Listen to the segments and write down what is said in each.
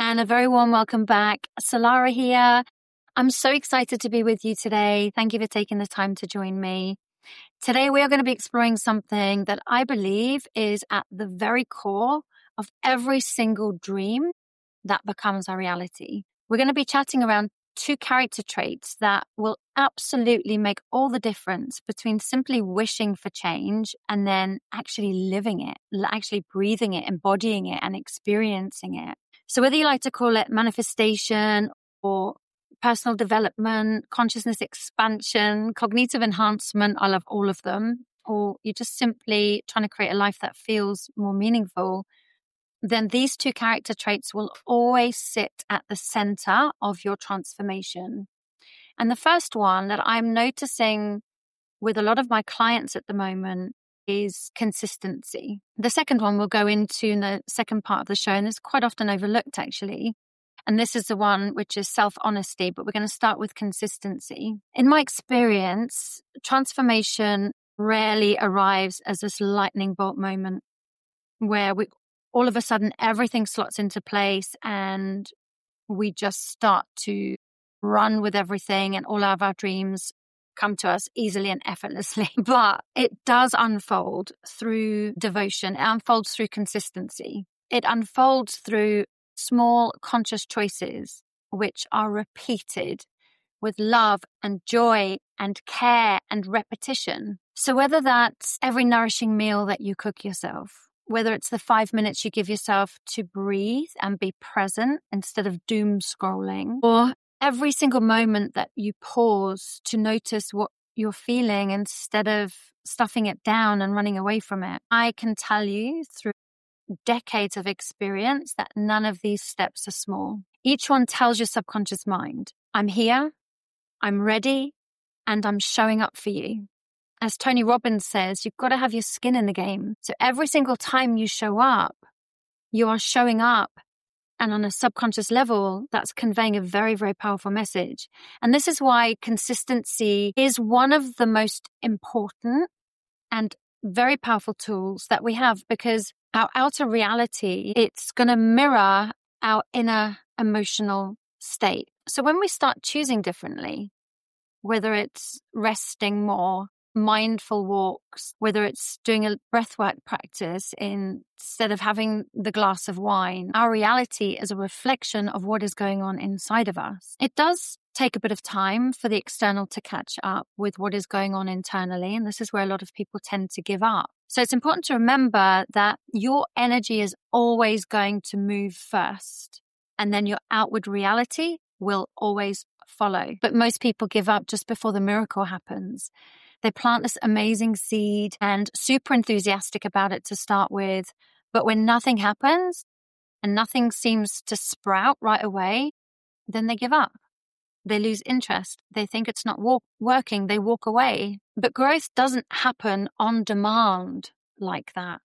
And a very warm welcome back. Solara here. I'm so excited to be with you today. Thank you for taking the time to join me. Today, we are going to be exploring something that I believe is at the very core of every single dream that becomes our reality. We're going to be chatting around 2 character traits that will absolutely make all the difference between simply wishing for change and then actually living it, actually breathing it, embodying it, and experiencing it. So whether you like to call it manifestation or personal development, consciousness expansion, cognitive enhancement, I love all of them, or you're just simply trying to create a life that feels more meaningful, then these 2 character traits will always sit at the center of your transformation. And the first one that I'm noticing with a lot of my clients at the moment is consistency. The second one we'll go into in the second part of the show, and it's quite often overlooked actually. And this is the one which is self-honesty, but we're going to start with consistency. In my experience, transformation rarely arrives as this lightning bolt moment where all of a sudden everything slots into place and we just start to run with everything and all of our dreams come to us easily and effortlessly. But it does unfold through devotion. It unfolds through consistency. It unfolds through small conscious choices which are repeated with love and joy and care and repetition. So whether that's every nourishing meal that you cook yourself, whether it's the 5 minutes you give yourself to breathe and be present instead of doom scrolling, or every single moment that you pause to notice what you're feeling instead of stuffing it down and running away from it. I can tell you through decades of experience that none of these steps are small. Each one tells your subconscious mind, I'm here, I'm ready, and I'm showing up for you. As Tony Robbins says, you've got to have your skin in the game. So every single time you show up, you are showing up. And on a subconscious level, that's conveying a very, very powerful message. And this is why consistency is one of the most important and very powerful tools that we have, because our outer reality, it's going to mirror our inner emotional state. So when we start choosing differently, whether it's resting more, mindful walks, whether it's doing a breathwork practice instead of having the glass of wine, our reality is a reflection of what is going on inside of us. It does take a bit of time for the external to catch up with what is going on internally, and this is where a lot of people tend to give up. So it's important to remember that your energy is always going to move first, and then your outward reality will always follow. But most people give up just before the miracle happens. They plant this amazing seed and super enthusiastic about it to start with. But when nothing happens and nothing seems to sprout right away, then they give up. They lose interest. They think it's not working. They walk away. But growth doesn't happen on demand like that.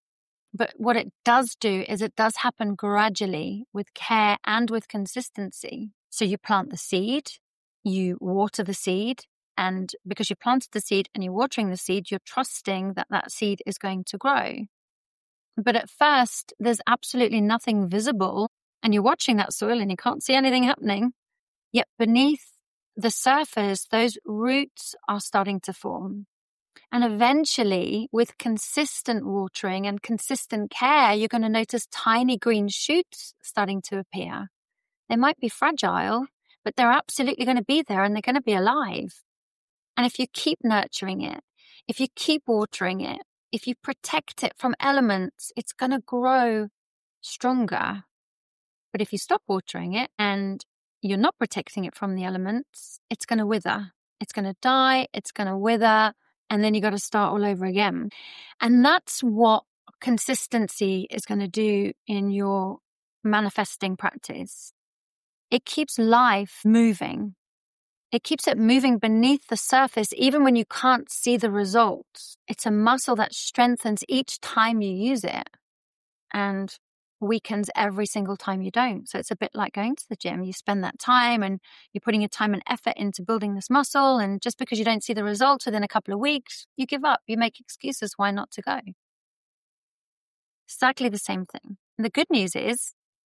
But what it does do is it does happen gradually with care and with consistency. So you plant the seed, you water the seed, and because you planted the seed and you're watering the seed, you're trusting that that seed is going to grow. But at first, there's absolutely nothing visible, and you're watching that soil and you can't see anything happening. Yet beneath the surface, those roots are starting to form. And eventually, with consistent watering and consistent care, you're going to notice tiny green shoots starting to appear. They might be fragile, but they're absolutely going to be there and they're going to be alive. And if you keep nurturing it, if you keep watering it, if you protect it from elements, it's going to grow stronger. But if you stop watering it and you're not protecting it from the elements, it's going to wither. It's going to die. It's going to wither. And then you got to start all over again. And that's what consistency is going to do in your manifesting practice. It keeps life moving. It keeps it moving beneath the surface, even when you can't see the results. It's a muscle that strengthens each time you use it and weakens every single time you don't. So it's a bit like going to the gym. You spend that time and you're putting your time and effort into building this muscle. And just because you don't see the results within a couple of weeks, you give up. You make excuses why not to go. Exactly the same thing. And the good news is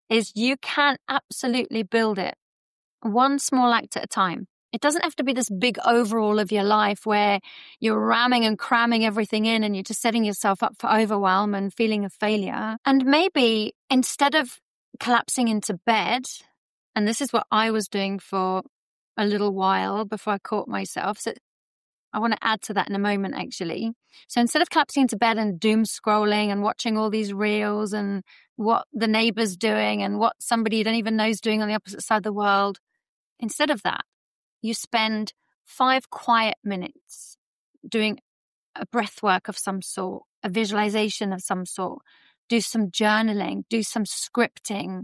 is you can absolutely build it one small act at a time. It doesn't have to be this big overhaul of your life where you're ramming and cramming everything in and you're just setting yourself up for overwhelm and feeling a failure. And maybe instead of collapsing into bed, and this is what I was doing for a little while before I caught myself. So I want to add to that in a moment, actually. So instead of collapsing into bed and doom scrolling and watching all these reels and what the neighbor's doing and what somebody you don't even know is doing on the opposite side of the world, instead of that, you spend 5 quiet minutes doing a breath work of some sort, a visualization of some sort, do some journaling, do some scripting,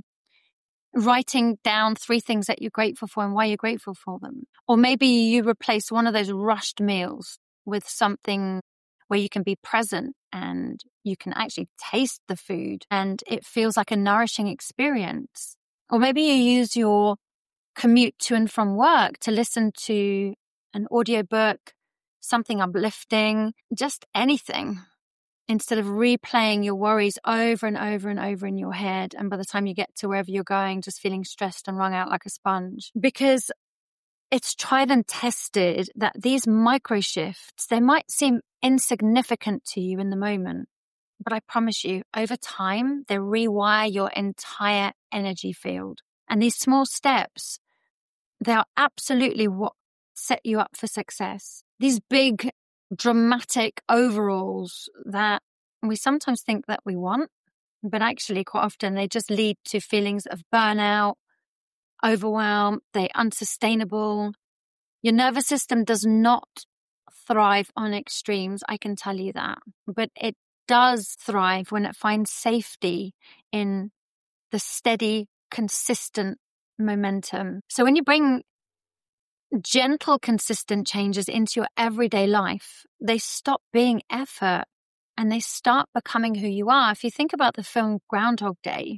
writing down 3 things that you're grateful for and why you're grateful for them. Or maybe you replace one of those rushed meals with something where you can be present and you can actually taste the food and it feels like a nourishing experience. Or maybe you use your commute to and from work to listen to an audiobook, something uplifting, just anything, instead of replaying your worries over and over and over in your head. And by the time you get to wherever you're going, just feeling stressed and wrung out like a sponge. Because it's tried and tested that these micro shifts, they might seem insignificant to you in the moment, but I promise you, over time, they rewire your entire energy field. And these small steps, they are absolutely what set you up for success. These big, dramatic overhauls that we sometimes think that we want, but actually quite often they just lead to feelings of burnout, overwhelm, they're unsustainable. Your nervous system does not thrive on extremes, I can tell you that. But it does thrive when it finds safety in the steady, consistent momentum. So when you bring gentle, consistent changes into your everyday life, they stop being effort and they start becoming who you are. If you think about the film Groundhog Day,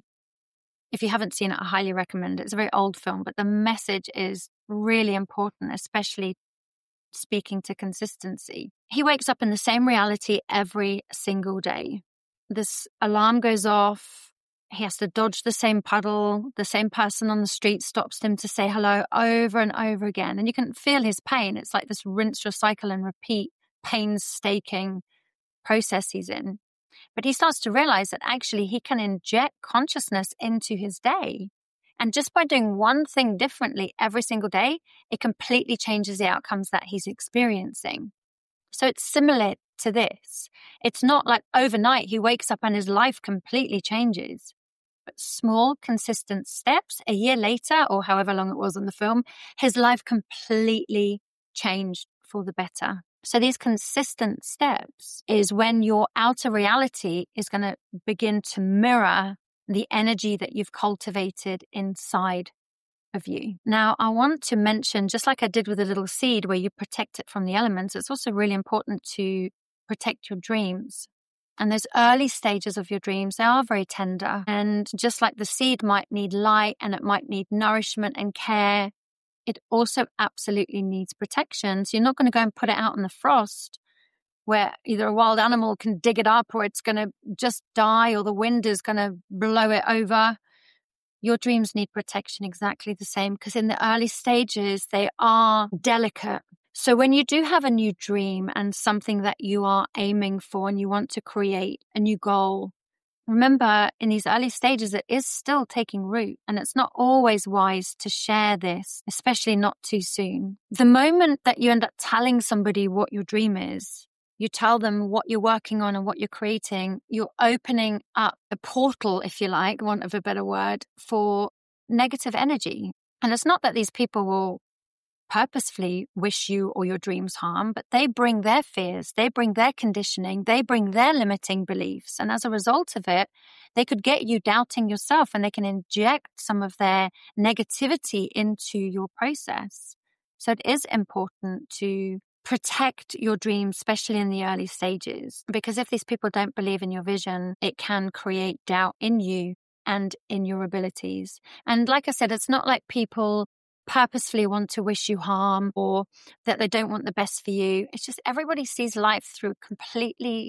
if you haven't seen it, I highly recommend it. It's a very old film, but the message is really important, especially speaking to consistency. He wakes up in the same reality every single day. This alarm goes off. He has to dodge the same puddle. The same person on the street stops him to say hello over and over again. And you can feel his pain. It's like this rinse, recycle, and repeat painstaking process he's in. But he starts to realize that actually he can inject consciousness into his day. And just by doing one thing differently every single day, it completely changes the outcomes that he's experiencing. So it's similar to this. It's not like overnight he wakes up and his life completely changes. But small, consistent steps, a year later, or however long it was in the film, his life completely changed for the better. So these consistent steps is when your outer reality is going to begin to mirror the energy that you've cultivated inside of you. Now, I want to mention, just like I did with a little seed where you protect it from the elements, it's also really important to protect your dreams. And those early stages of your dreams, they are very tender. And just like the seed might need light and it might need nourishment and care, it also absolutely needs protection. So you're not going to go and put it out in the frost where either a wild animal can dig it up or it's going to just die or the wind is going to blow it over. Your dreams need protection exactly the same, because in the early stages, they are delicate. So when you do have a new dream and something that you are aiming for and you want to create a new goal, remember in these early stages, it is still taking root, and it's not always wise to share this, especially not too soon. The moment that you end up telling somebody what your dream is, you tell them what you're working on and what you're creating, you're opening up a portal, if you like, want of a better word, for negative energy. And it's not that these people will purposefully wish you or your dreams harm, but they bring their fears, they bring their conditioning, they bring their limiting beliefs. And as a result of it, they could get you doubting yourself and they can inject some of their negativity into your process. So it is important to protect your dreams, especially in the early stages, because if these people don't believe in your vision, it can create doubt in you and in your abilities. And like I said, it's not like people purposefully want to wish you harm or that they don't want the best for you. It's just everybody sees life through completely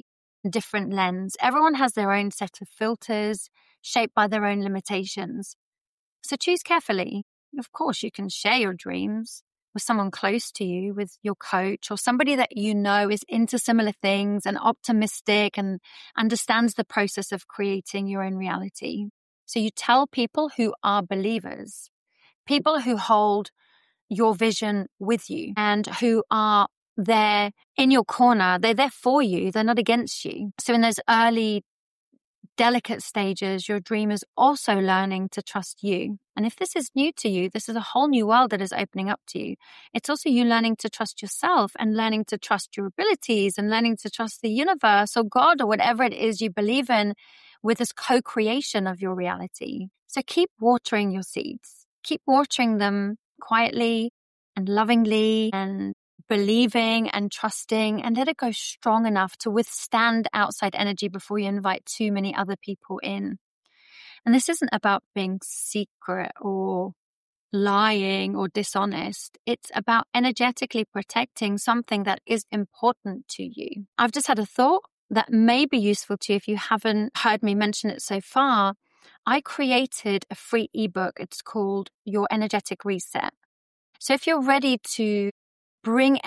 different lens. Everyone has their own set of filters shaped by their own limitations. So choose carefully. Of course, you can share your dreams with someone close to you, with your coach or somebody that you know is into similar things and optimistic and understands the process of creating your own reality. So you tell people who are believers, people who hold your vision with you and who are there in your corner. They're there for you. They're not against you. So in those early delicate stages, your dream is also learning to trust you. And if this is new to you, this is a whole new world that is opening up to you. It's also you learning to trust yourself and learning to trust your abilities and learning to trust the universe or God or whatever it is you believe in with this co-creation of your reality. So keep watering your seeds. Keep watering them quietly and lovingly and believing and trusting, and let it go strong enough to withstand outside energy before you invite too many other people in. And this isn't about being secret or lying or dishonest. It's about energetically protecting something that is important to you. I've just had a thought that may be useful to you if you haven't heard me mention it so far. I created a free ebook. It's called Your Energetic Reset. So if you're ready to bring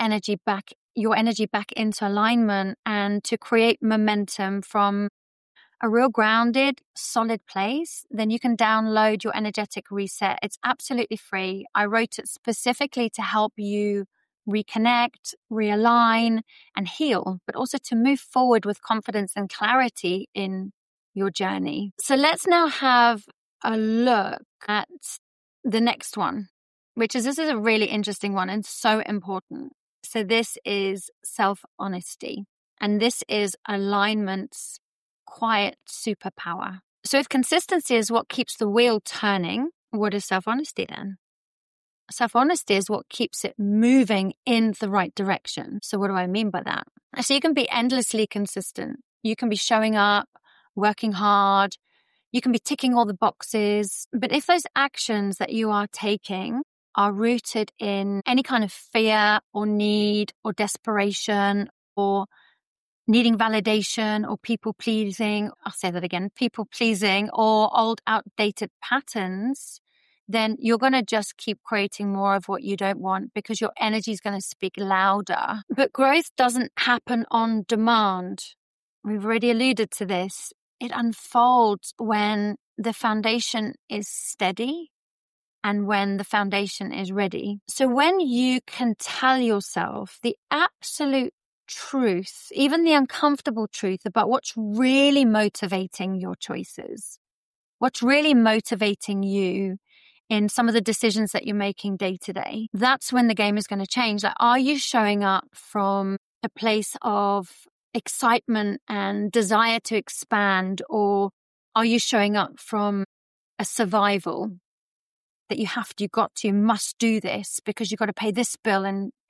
your energy back into alignment and to create momentum from a real grounded, solid place, then you can download Your Energetic Reset. It's absolutely free. I wrote it specifically to help you reconnect, realign, and heal, but also to move forward with confidence and clarity in your journey. So let's now have a look at the next one, this is a really interesting one and so important. So this is self-honesty. And this is alignment's quiet superpower. So if consistency is what keeps the wheel turning, what is self-honesty then? Self-honesty is what keeps it moving in the right direction. So what do I mean by that? So you can be endlessly consistent. You can be showing up, working hard. You can be ticking all the boxes. But if those actions that you are taking are rooted in any kind of fear or need or desperation or needing validation or people pleasing, I'll say that again, people pleasing or old outdated patterns, then you're going to just keep creating more of what you don't want because your energy is going to speak louder. But growth doesn't happen on demand. We've already alluded to this. It unfolds when the foundation is steady and when the foundation is ready. So when you can tell yourself the absolute truth, even the uncomfortable truth about what's really motivating your choices, what's really motivating you in some of the decisions that you're making day to day, that's when the game is going to change. Like, are you showing up from a place of excitement and desire to expand, or are you showing up from a survival that you must do this because you've got to pay this bill,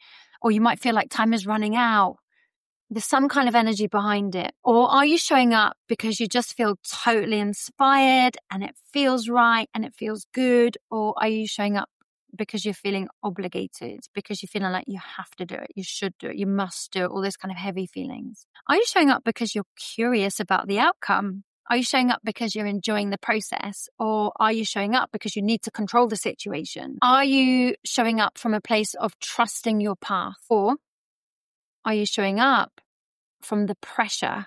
or you might feel like time is running out. There's some kind of energy behind it. Or are you showing up because you just feel totally inspired and it feels right and it feels good? Or are you showing up because you're feeling obligated, because you're feeling like you have to do it, you should do it, you must do it, all those kind of heavy feelings? Are you showing up because you're curious about the outcome? Are you showing up because you're enjoying the process? Or are you showing up because you need to control the situation? Are you showing up from a place of trusting your path? Or are you showing up from the pressure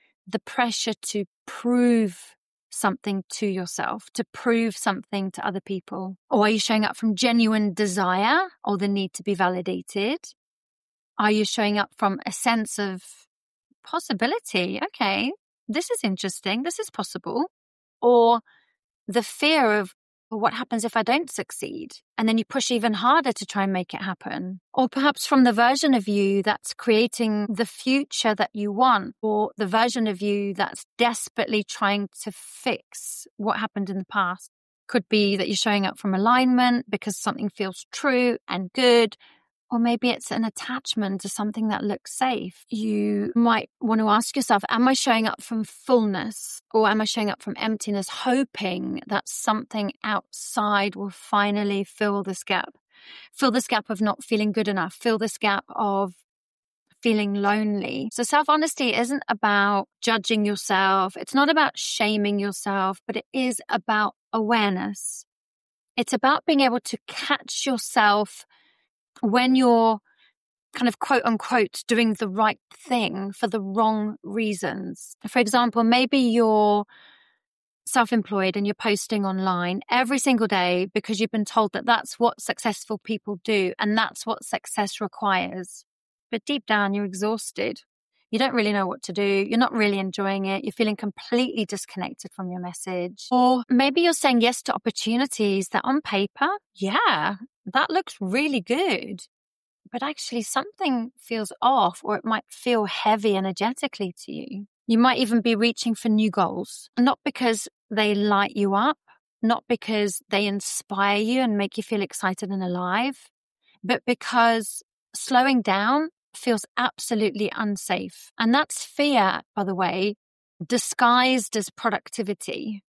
to prove something to yourself, to prove something to other people? Or are you showing up from genuine desire or the need to be validated? Are you showing up from a sense of possibility? Okay, this is interesting. This is possible. Or the fear of, well, what happens if I don't succeed? And then you push even harder to try and make it happen. Or perhaps from the version of you that's creating the future that you want, or the version of you that's desperately trying to fix what happened in the past. Could be that you're showing up from alignment because something feels true and good. Or maybe it's an attachment to something that looks safe. You might want to ask yourself, am I showing up from fullness, or am I showing up from emptiness, hoping that something outside will finally fill this gap? Fill this gap of not feeling good enough. Fill this gap of feeling lonely. So self-honesty isn't about judging yourself. It's not about shaming yourself, but it is about awareness. It's about being able to catch yourself when you're kind of quote unquote doing the right thing for the wrong reasons. For example, maybe you're self-employed and you're posting online every single day because you've been told that that's what successful people do and that's what success requires. But deep down, you're exhausted. You don't really know what to do. You're not really enjoying it. You're feeling completely disconnected from your message. Or maybe you're saying yes to opportunities that on paper, yeah, that looks really good. But actually something feels off, or it might feel heavy energetically to you. You might even be reaching for new goals, not because they light you up, not because they inspire you and make you feel excited and alive, but because slowing down feels absolutely unsafe. And that's fear, by the way, disguised as productivity.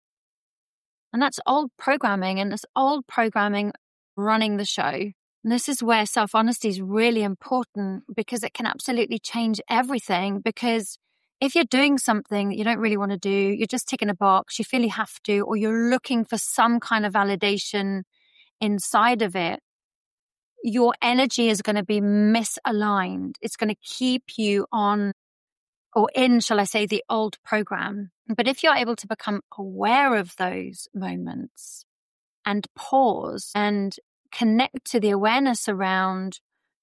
And that's old programming, and it's old programming running the show. And this is where self-honesty is really important, because it can absolutely change everything. Because if you're doing something that you don't really want to do, you're just ticking a box, you feel you have to, or you're looking for some kind of validation inside of it, your energy is going to be misaligned. It's going to keep you on, or in, shall I say, the old program. But if you're able to become aware of those moments and pause and connect to the awareness around,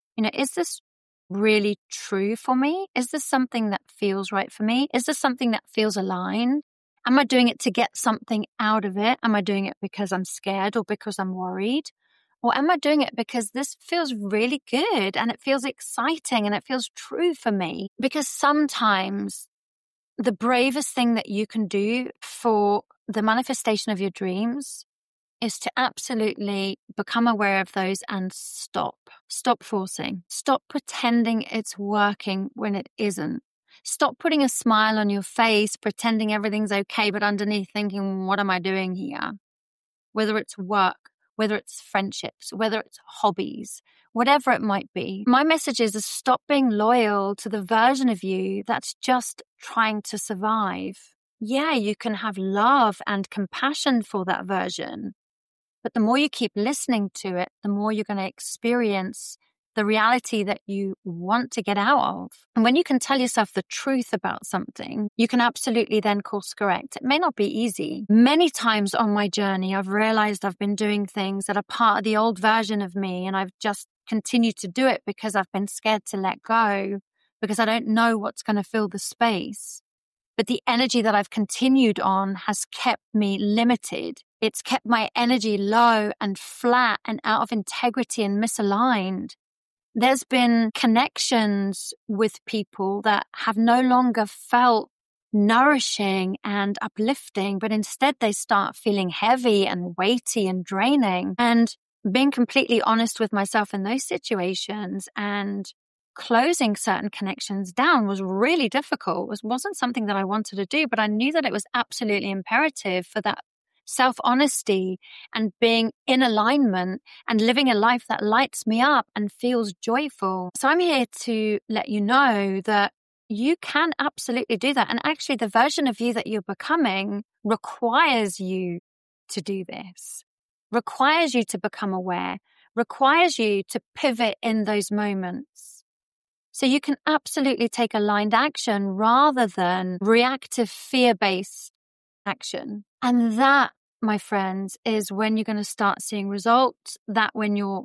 is this really true for me? Is this something that feels right for me? Is this something that feels aligned? Am I doing it to get something out of it? Am I doing it because I'm scared or because I'm worried? Or am I doing it because this feels really good and it feels exciting and it feels true for me? Because sometimes the bravest thing that you can do for the manifestation of your dreams is to absolutely become aware of those and stop. Stop forcing. Stop pretending it's working when it isn't. Stop putting a smile on your face, pretending everything's okay, but underneath thinking, what am I doing here? Whether it's work, whether it's friendships, whether it's hobbies, whatever it might be. My message is to stop being loyal to the version of you that's just trying to survive. Yeah, you can have love and compassion for that version, but the more you keep listening to it, the more you're going to experience the reality that you want to get out of. And when you can tell yourself the truth about something, you can absolutely then course correct. It may not be easy. Many times on my journey, I've realized I've been doing things that are part of the old version of me, and I've just continued to do it because I've been scared to let go, because I don't know what's going to fill the space. But the energy that I've continued on has kept me limited. It's kept my energy low and flat and out of integrity and misaligned. There's been connections with people that have no longer felt nourishing and uplifting, but instead they start feeling heavy and weighty and draining. And being completely honest with myself in those situations and closing certain connections down was really difficult. It wasn't something that I wanted to do, but I knew that it was absolutely imperative for that self-honesty and being in alignment and living a life that lights me up and feels joyful. So I'm here to let you know that you can absolutely do that. And actually, the version of you that you're becoming requires you to do this, requires you to become aware, requires you to pivot in those moments. So you can absolutely take aligned action rather than reactive fear-based action. And that, my friends, is when you're going to start seeing results. That's when your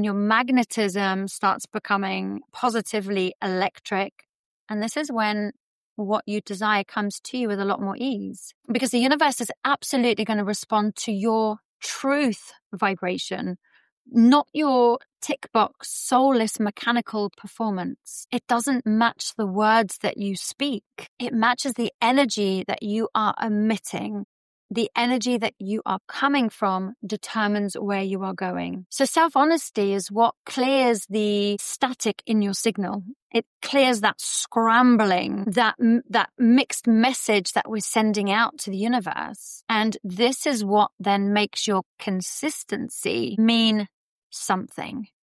magnetism starts becoming positively electric. And this is when what you desire comes to you with a lot more ease, because the universe is absolutely going to respond to your truth vibration, not your tick box, soulless, mechanical performance. It doesn't match the words that you speak. It matches the energy that you are emitting. The energy that you are coming from determines where you are going. So self-honesty is what clears the static in your signal. It clears that scrambling, that mixed message that we're sending out to the universe. And this is what then makes your consistency mean something.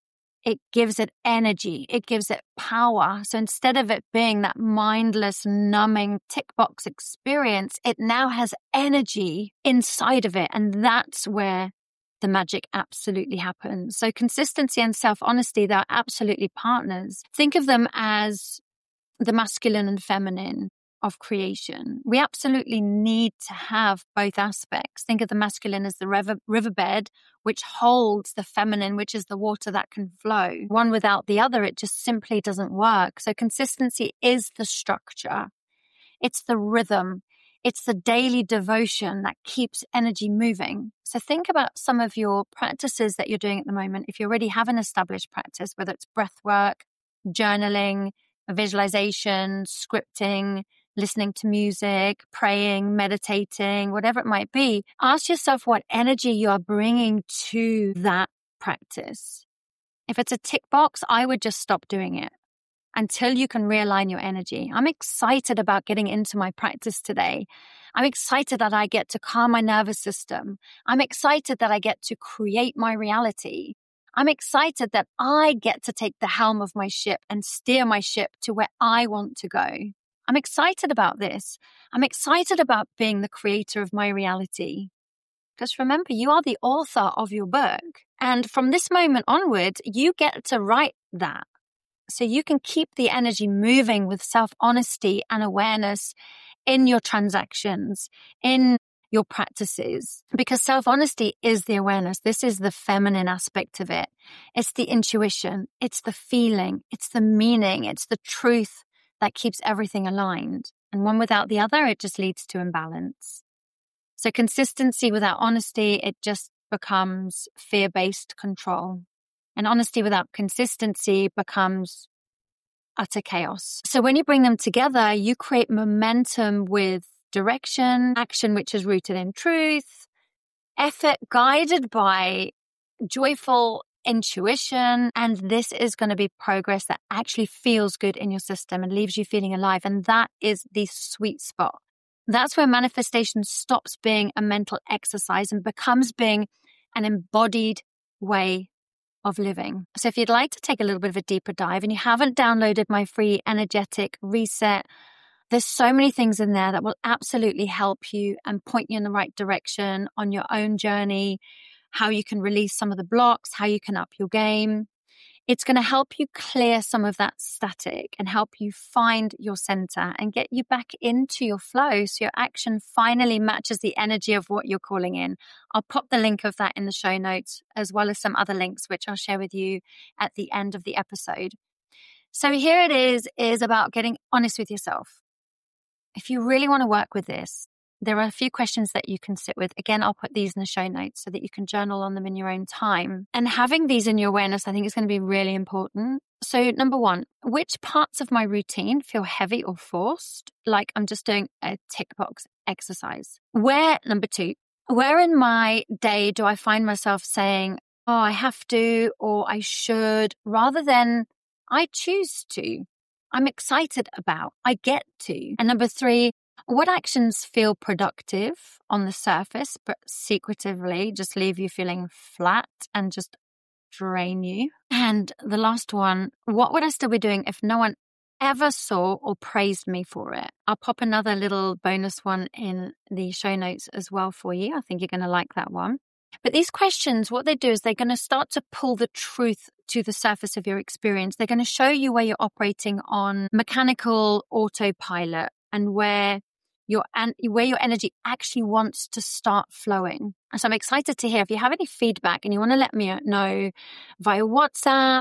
it gives it energy, it gives it power. So instead of it being that mindless, numbing tick box experience, it now has energy inside of it. And that's where the magic absolutely happens. So consistency and self-honesty, they're absolutely partners. Think of them as the masculine and feminine of creation. We absolutely need to have both aspects. Think of the masculine as the riverbed, which holds the feminine, which is the water that can flow. One without the other, it just simply doesn't work. So consistency is the structure. It's the rhythm. It's the daily devotion that keeps energy moving. So think about some of your practices that you're doing at the moment. If you already have an established practice, whether it's breath work, journaling, visualization, scripting, listening to music, praying, meditating, whatever it might be, ask yourself what energy you are bringing to that practice. If it's a tick box, I would just stop doing it until you can realign your energy. I'm excited about getting into my practice today. I'm excited that I get to calm my nervous system. I'm excited that I get to create my reality. I'm excited that I get to take the helm of my ship and steer my ship to where I want to go. I'm excited about this. I'm excited about being the creator of my reality. Because remember, you are the author of your book. And from this moment onward, you get to write that. So you can keep the energy moving with self-honesty and awareness in your transactions, in your practices, because self-honesty is the awareness. This is the feminine aspect of it. It's the intuition. It's the feeling. It's the meaning. It's the truth that keeps everything aligned. And one without the other, it just leads to imbalance. So consistency without honesty, it just becomes fear-based control. And honesty without consistency becomes utter chaos. So when you bring them together, you create momentum with direction, action which is rooted in truth, effort guided by joyful intuition, and this is going to be progress that actually feels good in your system and leaves you feeling alive. And that is the sweet spot. That's where manifestation stops being a mental exercise and becomes being an embodied way of living. So if you'd like to take a little bit of a deeper dive and you haven't downloaded my free energetic reset, there's so many things in there that will absolutely help you and point you in the right direction on your own journey, how you can release some of the blocks, how you can up your game. It's going to help you clear some of that static and help you find your center and get you back into your flow so your action finally matches the energy of what you're calling in. I'll pop the link of that in the show notes, as well as some other links, which I'll share with you at the end of the episode. So here it is about getting honest with yourself. If you really want to work with this, there are a few questions that you can sit with. Again, I'll put these in the show notes so that you can journal on them in your own time. And having these in your awareness, I think is going to be really important. So number one, which parts of my routine feel heavy or forced? Like I'm just doing a tick box exercise. Number two, where in my day do I find myself saying, oh, I have to, or I should, rather than I choose to, I'm excited about, I get to. And number three, what actions feel productive on the surface, but secretively just leave you feeling flat and just drain you? And the last one, what would I still be doing if no one ever saw or praised me for it? I'll pop another little bonus one in the show notes as well for you. I think you're going to like that one. But these questions, what they do is they're going to start to pull the truth to the surface of your experience. They're going to show you where you're operating on mechanical autopilot and where your energy actually wants to start flowing. So I'm excited to hear if you have any feedback and you want to let me know via WhatsApp,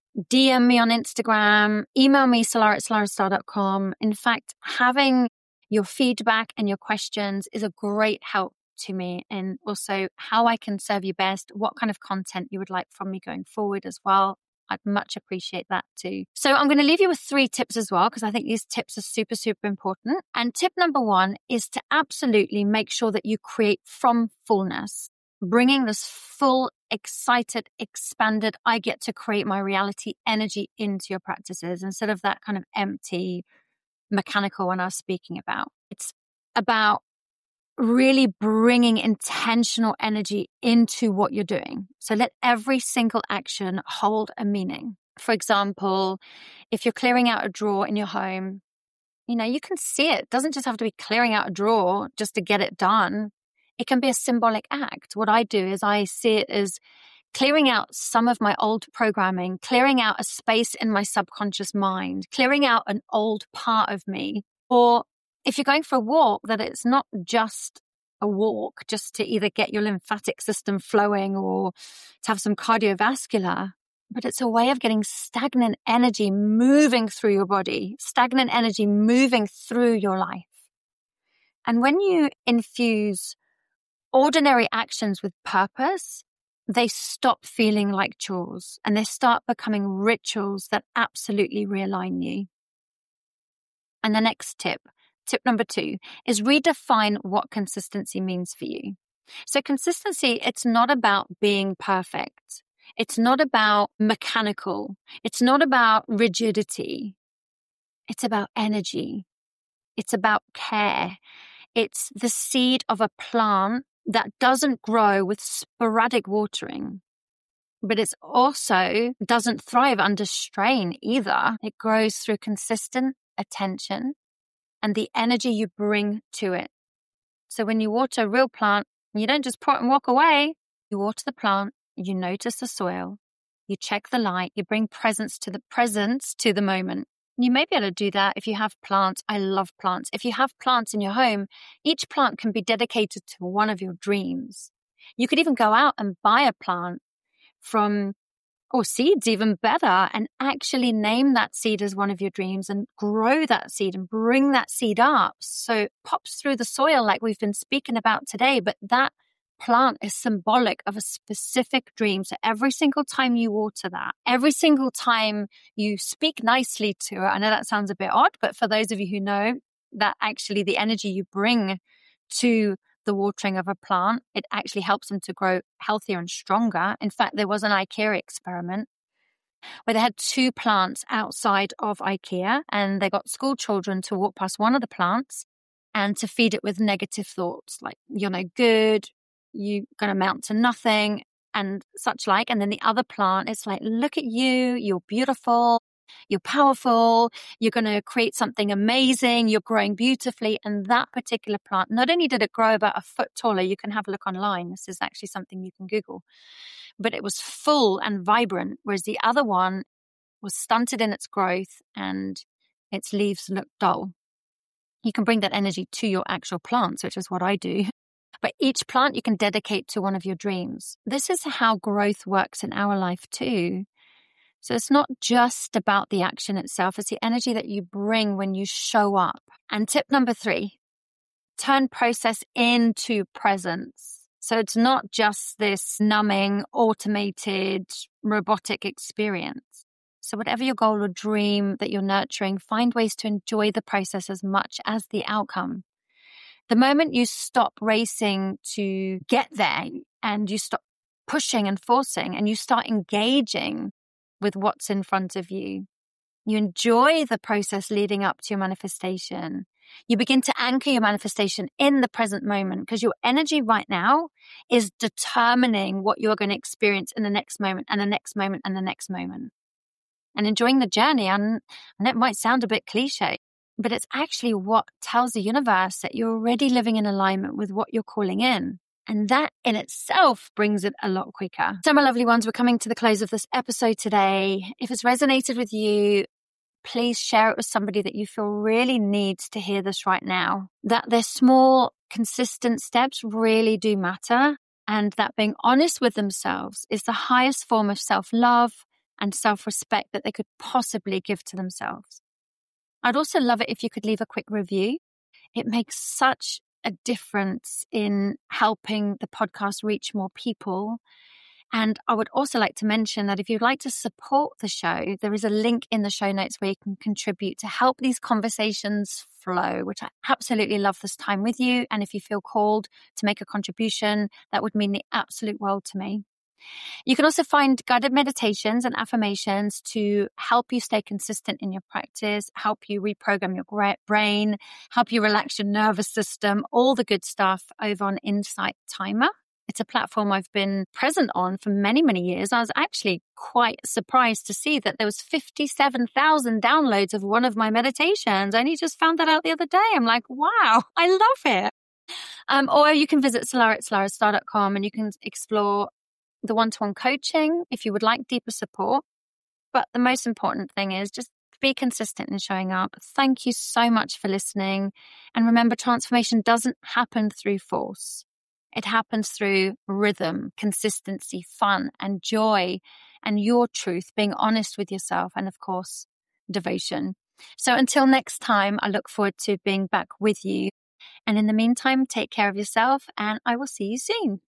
DM me on Instagram, email me solara@solaristar.com. In fact, having your feedback and your questions is a great help to me, and also how I can serve you best, what kind of content you would like from me going forward as well. I'd much appreciate that too. So I'm going to leave you with 3 tips as well, because I think these tips are super, super important. And tip number 1 is to absolutely make sure that you create from fullness, bringing this full, excited, expanded, I get to create my reality energy into your practices instead of that kind of empty, mechanical one I was speaking about. It's about really bringing intentional energy into what you're doing. So let every single action hold a meaning. For example, if you're clearing out a drawer in your home, you can see it. It doesn't just have to be clearing out a drawer just to get it done. It can be a symbolic act. What I do is I see it as clearing out some of my old programming, clearing out a space in my subconscious mind, clearing out an old part of me. Or if you're going for a walk, that it's not just a walk, just to either get your lymphatic system flowing or to have some cardiovascular, but it's a way of getting stagnant energy moving through your body, stagnant energy moving through your life. And when you infuse ordinary actions with purpose, they stop feeling like chores and they start becoming rituals that absolutely realign you. And the next tip number 2, is redefine what consistency means for you. So consistency, it's not about being perfect. It's not about mechanical. It's not about rigidity. It's about energy. It's about care. It's the seed of a plant that doesn't grow with sporadic watering, but it also doesn't thrive under strain either. It grows through consistent attention and the energy you bring to it. So when you water a real plant, you don't just pour it and walk away. You water the plant, you notice the soil, you check the light, you bring presence to the moment. You may be able to do that if you have plants. I love plants. If you have plants in your home, each plant can be dedicated to one of your dreams. You could even go out and buy a plant or seeds, even better, and actually name that seed as one of your dreams and grow that seed and bring that seed up. So it pops through the soil like we've been speaking about today, but that plant is symbolic of a specific dream. So every single time you water that, every single time you speak nicely to it, I know that sounds a bit odd, but for those of you who know that actually the energy you bring to the watering of a plant, it actually helps them to grow healthier and stronger. In fact, there was an IKEA experiment where they had 2 plants outside of IKEA and they got school children to walk past one of the plants and to feed it with negative thoughts like, you're no good, you're going to amount to nothing and such like. And then the other plant, it's like, look at you, you're beautiful, you're powerful, you're going to create something amazing, you're growing beautifully. And that particular plant, not only did it grow about a foot taller, you can have a look online, this is actually something you can Google, but it was full and vibrant, whereas the other one was stunted in its growth and its leaves looked dull. You can bring that energy to your actual plants, which is what I do. But each plant you can dedicate to one of your dreams. This is how growth works in our life too. So it's not just about the action itself, it's the energy that you bring when you show up. And tip number 3, turn process into presence. So it's not just this numbing, automated, robotic experience. So whatever your goal or dream that you're nurturing, find ways to enjoy the process as much as the outcome. The moment you stop racing to get there and you stop pushing and forcing and you start engaging with what's in front of you, you enjoy the process leading up to your manifestation. You begin to anchor your manifestation in the present moment because your energy right now is determining what you're going to experience in the next moment and the next moment and the next moment. And enjoying the journey, and it might sound a bit cliche, but it's actually what tells the universe that you're already living in alignment with what you're calling in. And that in itself brings it a lot quicker. So my lovely ones, we're coming to the close of this episode today. If it's resonated with you, please share it with somebody that you feel really needs to hear this right now. That their small, consistent steps really do matter. And that being honest with themselves is the highest form of self-love and self-respect that they could possibly give to themselves. I'd also love it if you could leave a quick review. It makes such a difference in helping the podcast reach more people. And I would also like to mention that if you'd like to support the show, there is a link in the show notes where you can contribute to help these conversations flow, which I absolutely love this time with you. And if you feel called to make a contribution, that would mean the absolute world to me. You can also find guided meditations and affirmations to help you stay consistent in your practice, help you reprogram your brain, help you relax your nervous system, all the good stuff over on Insight Timer. It's a platform I've been present on for many, many years. I was actually quite surprised to see that there was 57,000 downloads of one of my meditations. I only just found that out the other day. I'm like, wow, I love it. Or you can visit solara@solarastar.com and you can explore the one-to-one coaching if you would like deeper support. But the most important thing is just be consistent in showing up. Thank you so much for listening. And remember, transformation doesn't happen through force. It happens through rhythm, consistency, fun, and joy, and your truth, being honest with yourself, and of course, devotion. So until next time, I look forward to being back with you. And in the meantime, take care of yourself, and I will see you soon.